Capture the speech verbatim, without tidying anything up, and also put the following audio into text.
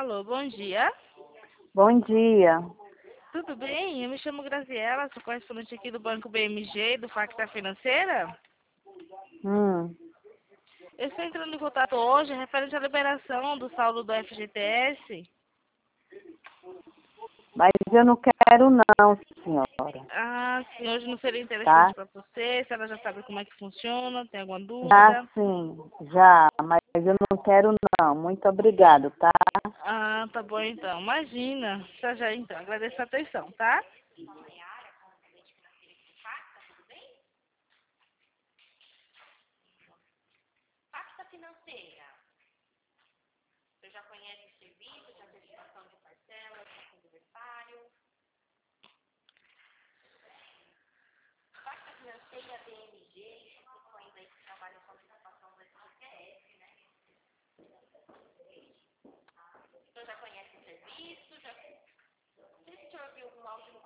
Alô, bom dia. Bom dia. Tudo bem? Eu me chamo Graziela, sou correspondente aqui do Banco B M G, do Facta Financeira. Hum, Eu estou entrando em contato hoje referente à liberação do saldo do F G T S. mas eu não quero não, senhora. Ah, sim, hoje não seria Tá? interessante para você, se ela já sabe como é que funciona, tem alguma Já dúvida? sim, já, mas eu não quero não. Muito obrigado, tá? Ah, tá bom então. Imagina. Já já então. Agradeço a atenção, tá? Facta Financeira. Você já conhece o serviço de antecipação de parcelas, aniversário? Facta Financeira, B M G, instituições aí que trabalham com antecipação do F G T S, né? Você já conhece o serviço? Já... Não sei se o senhor viu algum áudio no